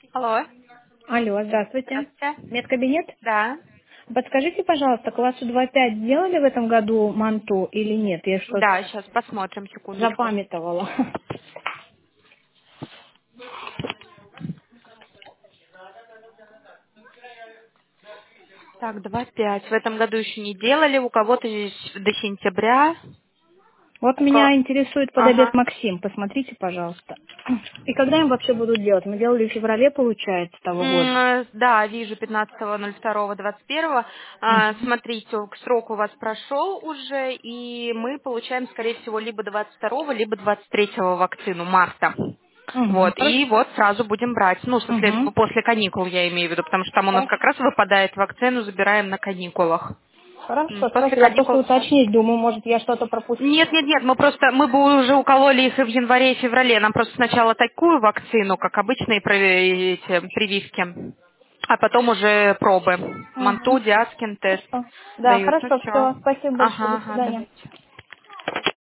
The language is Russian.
Алло. Алло, здравствуйте. Здравствуйте. Медкабинет? Да. Подскажите, пожалуйста, классу 2.5 сделали в этом году манту или нет? Я Да, что-то сейчас посмотрим, секундочку. запамятовала. Так, 2,5. В этом году еще не делали. У кого-то здесь до сентября. Вот У ко- меня интересует подобед Ага. Максим. Посмотрите, пожалуйста. И когда им вообще будут делать? Мы делали в феврале, получается, того года. Да, вижу 15.02.21. Мгм. Смотрите, срок у вас прошел уже, и мы получаем, скорее всего, либо 22 либо 23 вакцину, марта. Угу, Вот, и хорошо. вот сразу будем брать. Ну, в смысле, Угу. после каникул я имею в виду, потому что там у нас как Хорошо. раз выпадает вакцину, забираем на каникулах. Хорошо, После хорошо. Я просто каникул сразу. уточнить, думаю, может, я что-то Нет, пропустила. нет, нет, мы бы уже укололи их и в январе, и в феврале. Нам просто сначала такую вакцину, как обычные эти прививки, а потом уже пробы. Манту, Угу. Диаскин тест Хорошо. Да, дают. Ну хорошо, все. все. Спасибо большое. До Ага, ага, свидания. давайте.